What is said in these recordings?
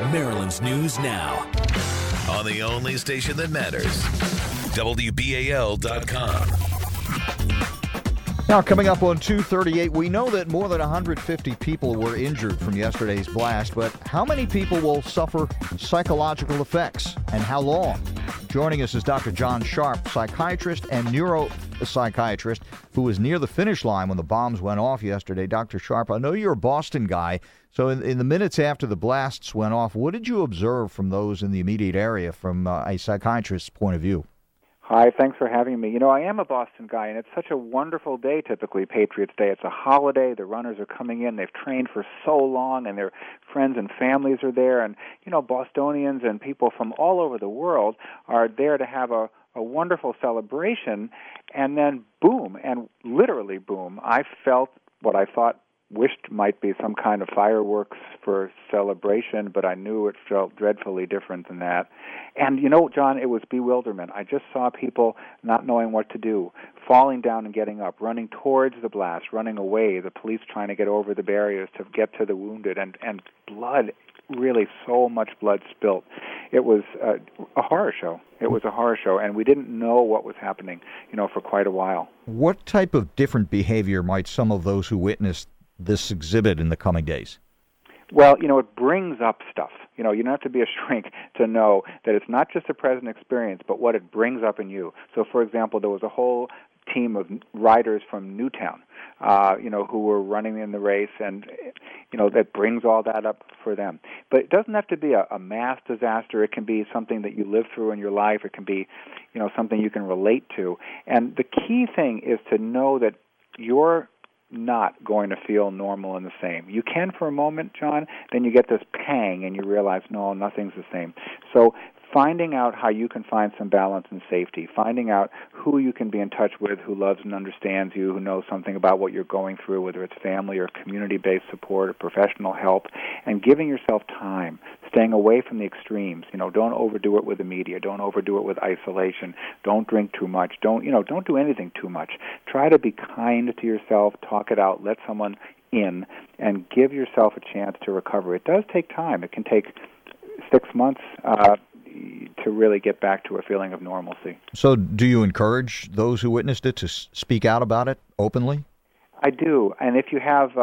Maryland's News Now on the only station that matters, WBAL.com. Now, coming up on 2:38, we know that more than 150 people were injured from yesterday's blast, but how many people will suffer psychological effects and how long? Joining us is Dr. John Sharp, psychiatrist and neuropsychiatrist, who was near the finish line when the bombs went off yesterday. Dr. Sharp, I know you're a Boston guy, so in the minutes after the blasts went off, what did you observe from those in the immediate area from a psychiatrist's point of view? Hi, thanks for having me. You know, I am a Boston guy, and it's such a wonderful day, typically, Patriots Day. It's a holiday. The runners are coming in. They've trained for so long, and their friends and families are there. And, you know, Bostonians and people from all over the world are there to have a wonderful celebration. And then, boom, and literally boom, I felt what I wished might be some kind of fireworks for celebration, but I knew it felt dreadfully different than that. And you know, John, it was bewilderment. I just saw people not knowing what to do, falling down and getting up, running towards the blast, running away, the police trying to get over the barriers to get to the wounded, and blood, really so much blood spilt. It was a horror show. It was a horror show, and we didn't know what was happening, you know, for quite a while. What type of different behavior might some of those who witnessed this exhibit in the coming days? Well, you know, it brings up stuff. You know, you don't have to be a shrink to know that it's not just a present experience, but what it brings up in you. So, for example, there was a whole team of riders from Newtown, you know, who were running in the race, and, you know, that brings all that up for them. But it doesn't have to be a mass disaster. It can be something that you live through in your life. It can be, you know, something you can relate to. And the key thing is to know that you're not going to feel normal and the same. You can for a moment, John, then you get this pang and you realize, no, nothing's the same. So finding out how you can find some balance and safety, finding out who you can be in touch with, who loves and understands you, who knows something about what you're going through, whether it's family or community-based support or professional help, and giving yourself time, staying away from the extremes. You know, don't overdo it with the media. Don't overdo it with isolation. Don't drink too much. Don't do anything too much. Try to be kind to yourself. Talk it out. Let someone in, and give yourself a chance to recover. It does take time. It can take 6 months to really get back to a feeling of normalcy. So do you encourage those who witnessed it to speak out about it openly? I do. And if you have,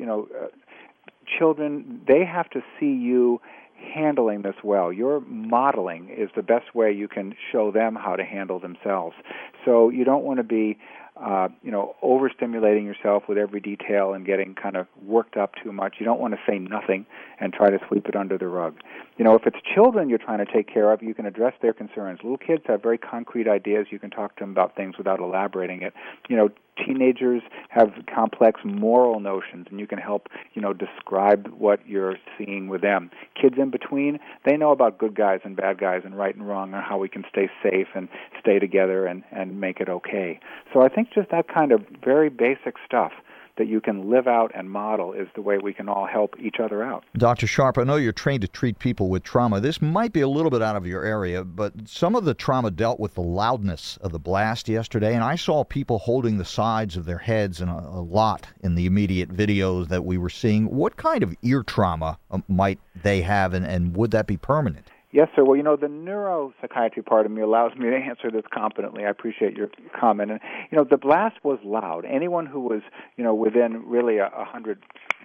children, they have to see you handling this well. Your modeling is the best way you can show them how to handle themselves. So you don't want to be overstimulating yourself with every detail and getting kind of worked up too much. You don't want to say nothing and try to sweep it under the rug. You know, if it's children you're trying to take care of, you can address their concerns. Little kids have very concrete ideas. You can talk to them about things without elaborating it. You know, teenagers have complex moral notions, and you can help, describe what you're seeing with them. Kids in between, they know about good guys and bad guys and right and wrong, and how we can stay safe and stay together and make it okay. So I think just that kind of very basic stuff that you can live out and model is the way we can all help each other out. Dr. Sharp, I know you're trained to treat people with trauma. This might be a little bit out of your area, but some of the trauma dealt with the loudness of the blast yesterday, and I saw people holding the sides of their heads and a lot in the immediate videos that we were seeing. What kind of ear trauma might they have, and would that be permanent? Yes, sir. Well, the neuropsychiatry part of me allows me to answer this competently. I appreciate your comment. And, the blast was loud. Anyone who was, within really 100,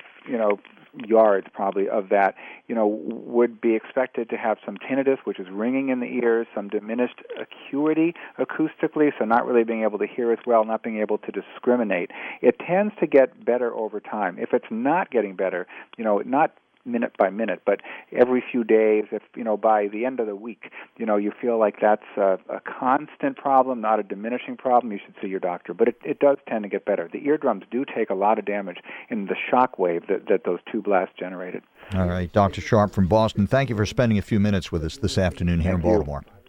yards probably of that, would be expected to have some tinnitus, which is ringing in the ears, some diminished acuity acoustically, so not really being able to hear as well, not being able to discriminate. It tends to get better over time. If it's not getting better, not minute by minute, but every few days, if by the end of the week, you feel like that's a constant problem, not a diminishing problem, you should see your doctor. But it does tend to get better. The eardrums do take a lot of damage in the shock wave that those two blasts generated. All right, Dr. Sharp from Boston, thank you for spending a few minutes with us this afternoon here in Baltimore.